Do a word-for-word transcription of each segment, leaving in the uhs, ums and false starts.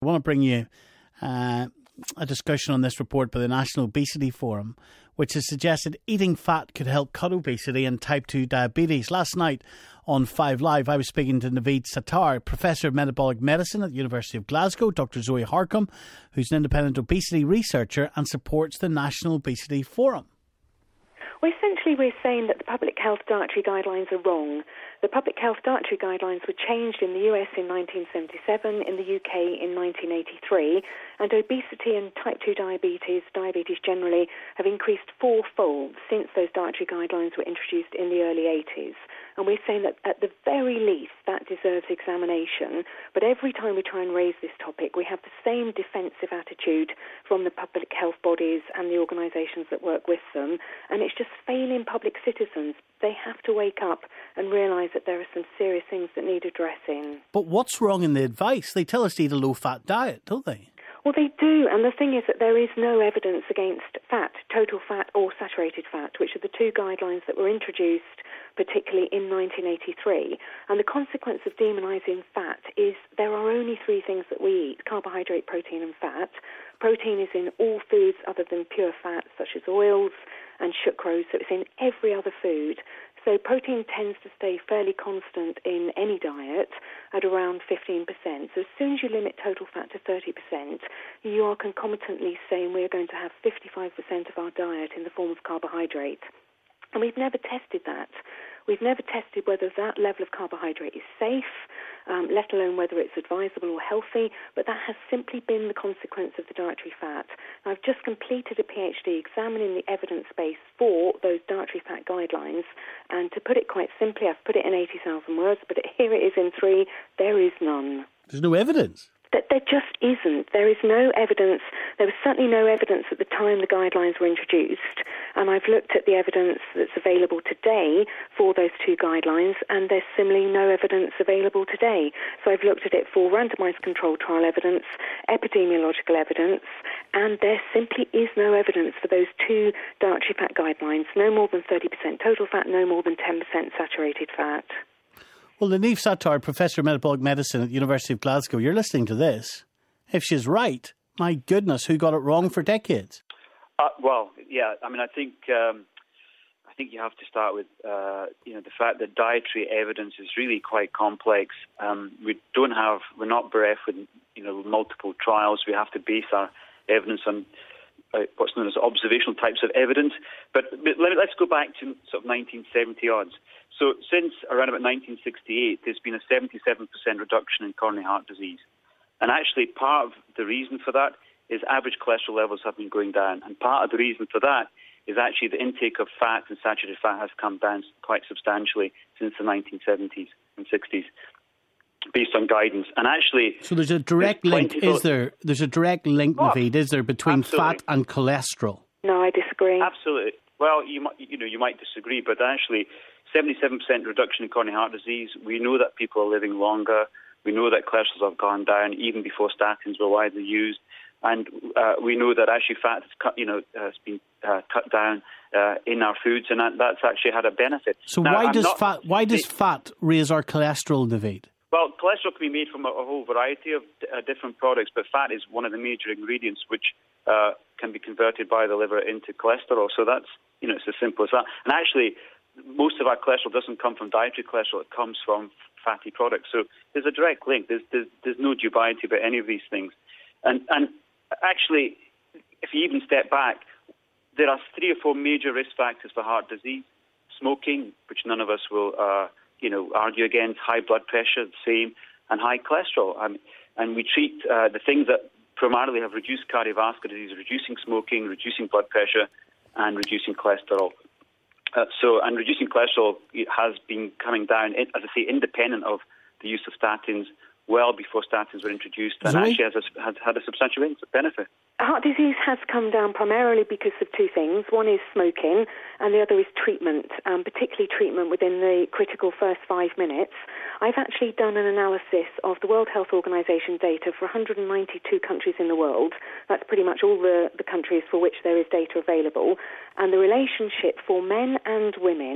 I want to bring you uh, a discussion on this report by the National Obesity Forum, which has suggested eating fat could help cut obesity and type two diabetes. Last night on Five Live, I was speaking to Naveed Sattar, Professor of Metabolic Medicine at the University of Glasgow, Doctor Zoe Harcombe, who's an independent obesity researcher and supports the National Obesity Forum. Well, essentially, we're saying that the public health dietary guidelines are wrong. The public health dietary guidelines were changed in the U S in nineteen seventy-seven, in the U K in nineteen eighty-three, and obesity and type two diabetes, diabetes generally, have increased fourfold since those dietary guidelines were introduced in the early eighties. And we're saying that at the very least that deserves examination. But every time we try and raise this topic, we have the same defensive attitude from the public health bodies and the organisations that work with them. And it's just failing public citizens. They have to wake up and realise that there are some serious things that need addressing. But what's wrong in the advice? They tell us to eat a low-fat diet, don't they? Well, they do, and the thing is that there is no evidence against fat, total fat or saturated fat, which are the two guidelines that were introduced particularly in nineteen eighty-three. And the consequence of demonising fat is there are only three things that we eat: carbohydrate, protein and fat. Protein is in all foods other than pure fat, such as oils and sucrose, so it's in every other food. So protein tends to stay fairly constant in any diet at around fifteen percent. So as soon as you limit total fat to thirty percent, you are concomitantly saying we're going to have fifty-five percent of our diet in the form of carbohydrate. And we've never tested that. We've never tested whether that level of carbohydrate is safe, um, let alone whether it's advisable or healthy, but that has simply been the consequence of the dietary fat. And I've just completed a PhD examining the evidence base for those dietary fat guidelines, and to put it quite simply, I've put it in eighty thousand words, but here it is in three: there is none. There's no evidence. That there just isn't. There is no evidence. There was certainly no evidence at the time the guidelines were introduced. And I've looked at the evidence that's available today for those two guidelines, and there's similarly no evidence available today. So I've looked at it for randomised controlled trial evidence, epidemiological evidence, and there simply is no evidence for those two dietary fat guidelines. No more than thirty percent total fat, no more than ten percent saturated fat. Well, Naveed Sattar, Professor of Metabolic Medicine at the University of Glasgow, you're listening to this. If she's right, my goodness, who got it wrong for decades? Uh, well, yeah, I mean, I think um, I think you have to start with uh, you know the fact that dietary evidence is really quite complex. Um, we don't have, we're not bereft with you know multiple trials. We have to base our evidence on uh, what's known as observational types of evidence. But, but let, let's go back to sort of nineteen seventy odds. So since around about nineteen sixty-eight, there's been a seventy-seven percent reduction in coronary heart disease. And actually part of the reason for that is average cholesterol levels have been going down. And part of the reason for that is actually the intake of fat and saturated fat has come down quite substantially since the nineteen seventies and sixties, based on guidance. And actually... So there's a direct link, is there? There's a direct link, oh, Naveed, is there, between absolutely. fat and cholesterol? No, I disagree. Absolutely. Well, you might, you know, you might disagree, but actually seventy-seven percent reduction in coronary heart disease. We know that people are living longer. We know that cholesterols have gone down even before statins were widely used. And uh, we know that actually fat has cut, you know, has been uh, cut down uh, in our foods, and that, that's actually had a benefit. So now, why I'm does not, fat why does fat raise our cholesterol, Naveed? Well, cholesterol can be made from a, a whole variety of uh, different products, but fat is one of the major ingredients which uh, can be converted by the liver into cholesterol. So that's, you know, it's as simple as that. And actually, most of our cholesterol doesn't come from dietary cholesterol; it comes from fatty products. So there's a direct link. There's there's, there's no dubiety about any of these things. And and actually, if you even step back, there are three or four major risk factors for heart disease: smoking, which none of us will, uh, you know, argue against; high blood pressure, the same; and high cholesterol. Um, and we treat uh, the things that primarily have reduced cardiovascular disease: reducing smoking, reducing blood pressure, and reducing cholesterol. Uh, so, and reducing cholesterol has been coming down, as I say, independent of the use of statins, well before statins were introduced, and Zoe? actually has, a, has had a substantial benefit. Heart disease has come down primarily because of two things. One is smoking, and the other is treatment, um, particularly treatment within the critical first five minutes. I've actually done an analysis of the World Health Organization data for one hundred ninety-two countries in the world. That's pretty much all the, the countries for which there is data available. And the relationship for men and women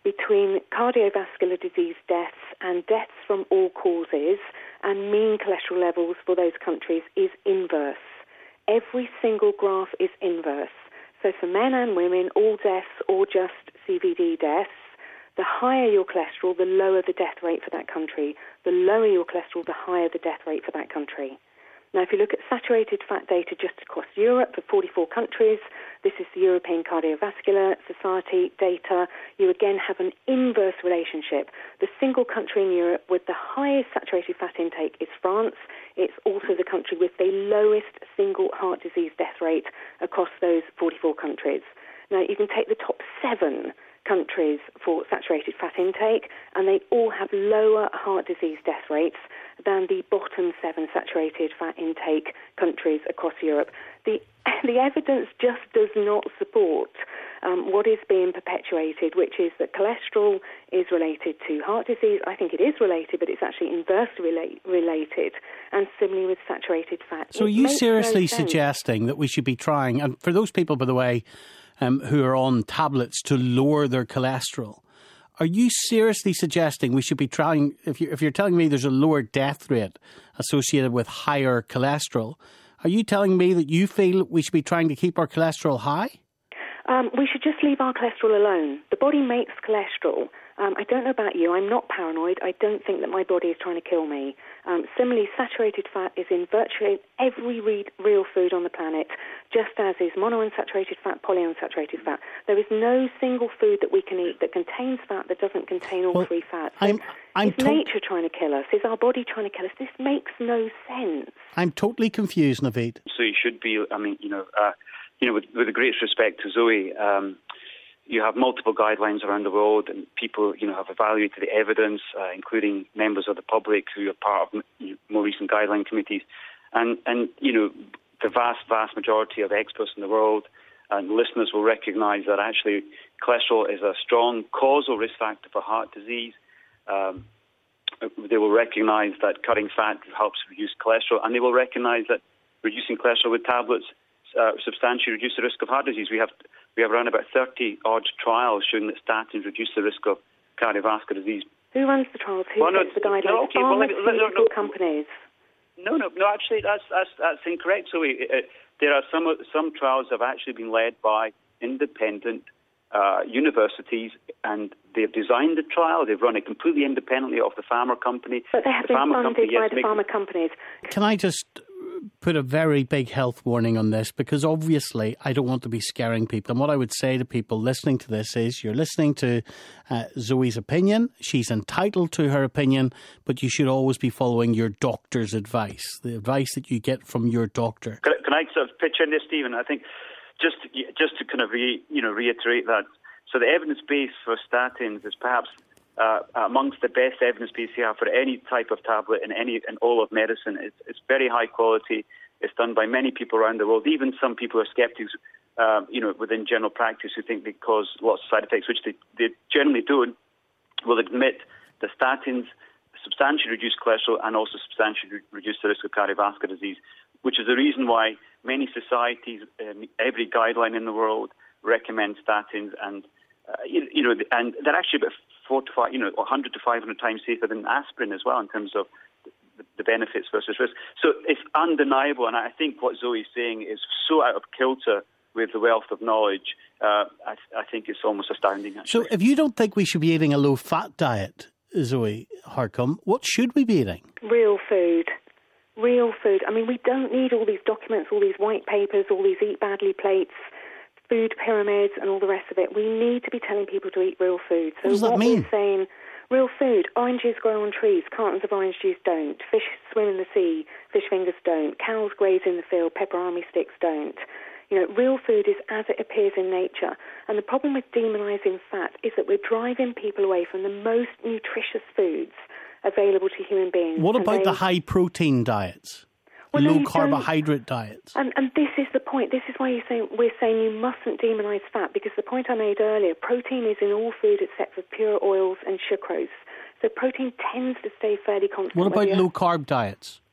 between cardiovascular disease deaths and deaths from all causes and mean cholesterol levels for those countries is inverse. Every single graph is inverse. So for men and women, all deaths or just C V D deaths, the higher your cholesterol, the lower the death rate for that country. The lower your cholesterol, the higher the death rate for that country. Now, if you look at saturated fat data just across Europe for forty-four countries, this is the European Cardiovascular Society data, you again have an inverse relationship. The single country in Europe with the highest saturated fat intake is France. It's also the country with the lowest single heart disease death rate across those forty-four countries. Now, you can take the top seven countries for saturated fat intake, and they all have lower heart disease death rates than the bottom seven saturated fat intake countries across Europe. The the evidence just does not support um, what is being perpetuated, which is that cholesterol is related to heart disease. I think it is related, but it's actually inversely relate, related, and similarly with saturated fat. So it are you makes seriously no sense. suggesting that we should be trying, and for those people, by the way, um, who are on tablets to lower their cholesterol, are you seriously suggesting we should be trying, if you're, if you're telling me there's a lower death rate associated with higher cholesterol, are you telling me that you feel we should be trying to keep our cholesterol high? Um, we should just leave our cholesterol alone. The body makes cholesterol. Um, I don't know about you. I'm not paranoid. I don't think that my body is trying to kill me. Um, similarly, saturated fat is in virtually every re- real food on the planet, just as is monounsaturated fat, polyunsaturated fat. There is no single food that we can eat that contains fat that doesn't contain all well, three fats. So I'm, I'm is to- nature trying to kill us? Is our body trying to kill us? This makes no sense. I'm totally confused, Naveed. So you should be, I mean, you know, uh, you know, with, with the greatest respect to Zoe, um, you have multiple guidelines around the world, and people, you know, have evaluated the evidence, uh, including members of the public who are part of you know, more recent guideline committees, and and you know, the vast, vast majority of experts in the world and listeners will recognise that actually cholesterol is a strong causal risk factor for heart disease. Um, they will recognise that cutting fat helps reduce cholesterol, and they will recognise that reducing cholesterol with tablets uh, substantially reduces the risk of heart disease. We have We have around about thirty odd trials showing that statins reduce the risk of cardiovascular disease. Who runs the trials? Who well, no, sets the guidelines? no, okay, well, Pharmaceutical no, no, companies. No, no, no. Actually, that's that's that's incorrect. So we, uh, there are some some trials have actually been led by independent uh, universities, and they've designed the trial. They've run it completely independently of the pharma company. But they have the been pharma funded company, by yes, the makes, pharma companies. Can I just put a very big health warning on this, because obviously I don't want to be scaring people. And what I would say to people listening to this is you're listening to uh, Zoe's opinion. She's entitled to her opinion, but you should always be following your doctor's advice, the advice that you get from your doctor. Can, can I sort of pitch in this, Stephen? I think just to, just to kind of re, you know reiterate that. So the evidence base for statins is perhaps Uh, amongst the best evidence base you have for any type of tablet in any in all of medicine. It's, it's very high quality. It's done by many people around the world. Even some people are skeptics, uh, you know, within general practice who think they cause lots of side effects, which they, they generally don't, will admit that statins substantially reduce cholesterol and also substantially re- reduce the risk of cardiovascular disease, which is the reason why many societies, um, every guideline in the world recommends statins, and uh, you, you know, and they're actually about four to five, you know, one hundred to five hundred times safer than aspirin as well in terms of the, the benefits versus risk. So it's undeniable, and I think what Zoe's saying is so out of kilter with the wealth of knowledge. Uh, I, I think it's almost astounding, actually. So if you don't think we should be eating a low-fat diet, Zoe Harcombe, what should we be eating? Real food. Real food. I mean, we don't need all these documents, all these white papers, all these eat badly plates, food pyramids and all the rest of it. We need to be telling people to eat real food. So what does that what mean? We're saying, real food, oranges grow on trees, cartons of orange juice don't, fish swim in the sea, fish fingers don't, cows graze in the field, pepperami sticks don't. You know, real food is as it appears in nature. And the problem with demonising fat is that we're driving people away from the most nutritious foods available to human beings. What And about they, the high-protein diets? Well, no, low you carbohydrate diets. And, and this is the point. This is why you're saying, we're saying you mustn't demonise fat, because the point I made earlier, protein is in all food except for pure oils and sucrose. So protein tends to stay fairly constant. What about you low carb diets?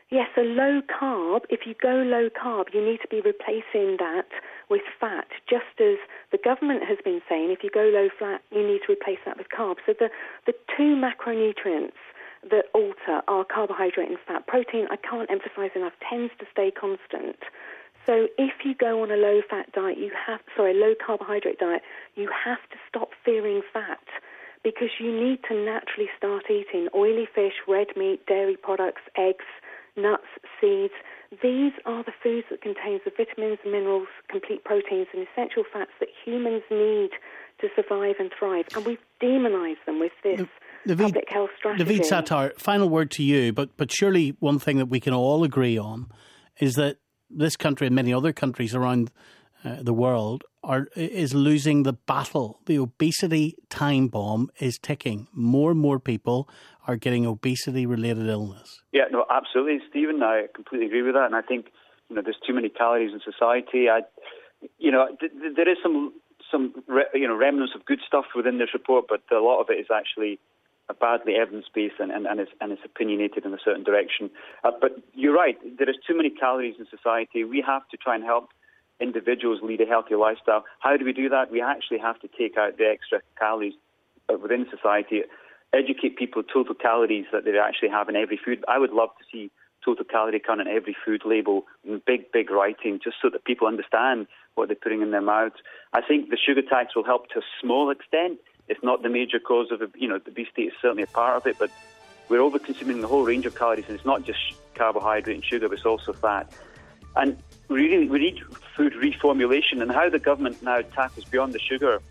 Yes, so low carb, if you go low carb, you need to be replacing that with fat, just as the government has been saying, if you go low fat, you need to replace that with carbs. So the, the two macronutrients that alter are carbohydrate and fat. Protein, I can't emphasize enough, tends to stay constant. So if you go on a low-fat diet, you have, sorry, low-carbohydrate diet, you have to stop fearing fat, because you need to naturally start eating oily fish, red meat, dairy products, eggs, nuts, seeds. These are the foods that contain the vitamins, minerals, complete proteins, and essential fats that humans need to survive and thrive. And we've demonised them with this Naveed, public health strategy. Naveed Sattar, final word to you, but, but surely one thing that we can all agree on is that this country and many other countries around uh, the world are is losing the battle. The obesity time bomb is ticking. More and more people are getting obesity-related illness. Yeah, no, absolutely, Stephen. I completely agree with that. And I think, you know, there's too many calories in society. I, you know, th- th- there is some some re- you know remnants of good stuff within this report, but a lot of it is actually badly evidence-based and, and, and, it's, and it's opinionated in a certain direction. Uh, but you're right, there is too many calories in society. We have to try and help individuals lead a healthy lifestyle. How do we do that? We actually have to take out the extra calories within society, educate people total calories that they actually have in every food. I would love to see total calorie count on every food label in big, big writing, just so that people understand what they're putting in their mouths. I think the sugar tax will help to a small extent. It's not the major cause of, you know, obesity is certainly a part of it, but we're over-consuming the whole range of calories, and it's not just carbohydrate and sugar, but it's also fat. And we really we need food reformulation, and how the government now tackles beyond the sugar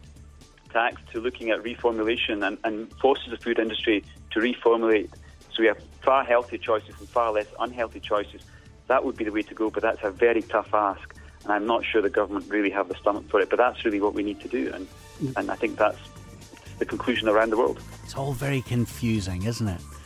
tax to looking at reformulation and, and forces the food industry to reformulate so we have far healthier choices and far less unhealthy choices. That would be the way to go, but that's a very tough ask, and I'm not sure the government really have the stomach for it, but that's really what we need to do, and, and I think that's the conclusion around the world. It's all very confusing, isn't it?